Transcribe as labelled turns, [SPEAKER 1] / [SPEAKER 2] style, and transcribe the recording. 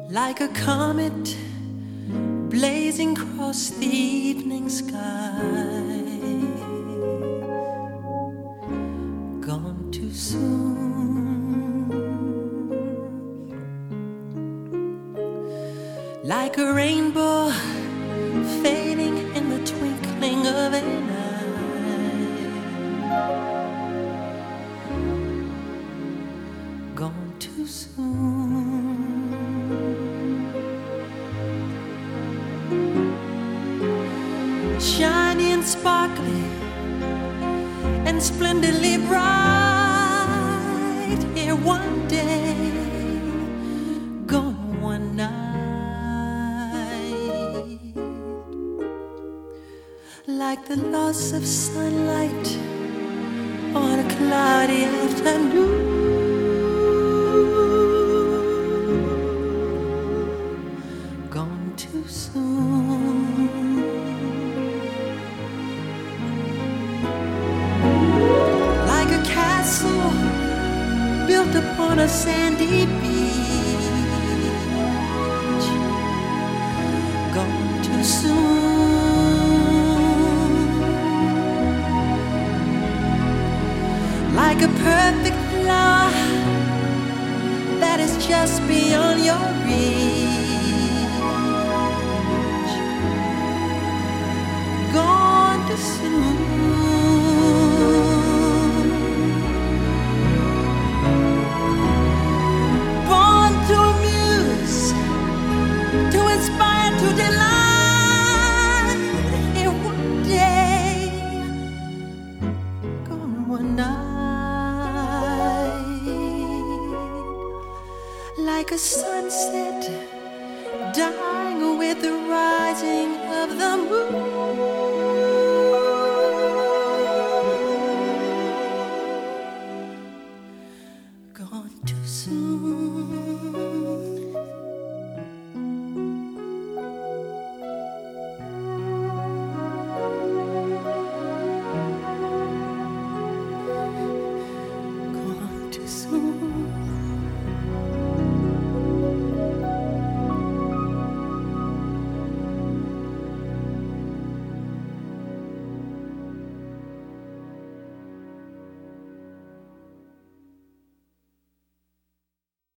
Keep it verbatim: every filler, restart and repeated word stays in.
[SPEAKER 1] like a comet blazing across the evening sky. Gone too soon, like a rainbow fading in the twinkling of an eye. Gone too soon. Shiny and sparkly and splendidly bright, here one day, gone one night. Like the loss of sunlight on a cloudy afternoon, gone too soon. Like a castle built upon a sandy beach, gone too soon. Like a perfect flower that is just beyond your reach, gone too soon. Born to amuse, to inspire, to delight, here one day, gone one night. Like a sunset dying with the rising of the moon, gone too soon. Gone too soon.